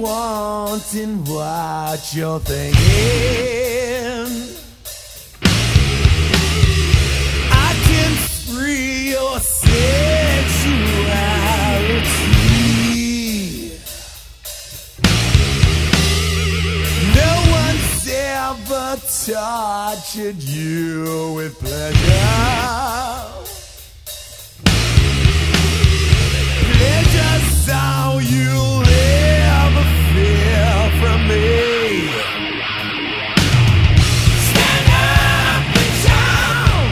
wanting what you're thinking. I can free your sexuality. No one's ever tortured you with pleasure. Pleasure's all you'll ever feel from me. Stand up and shout.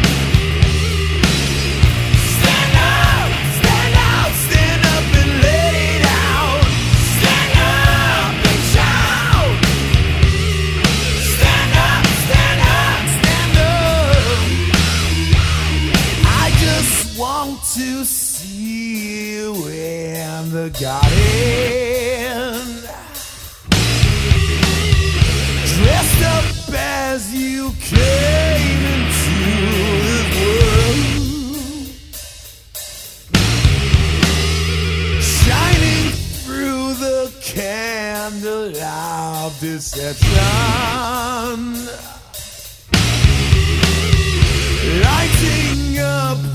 Stand up, stand up, stand up and let it out. Stand up and shout. Stand up, stand up, stand up. I just want to see you in the garden, dressed up as you came into this world, shining through the candle of deception, lighting up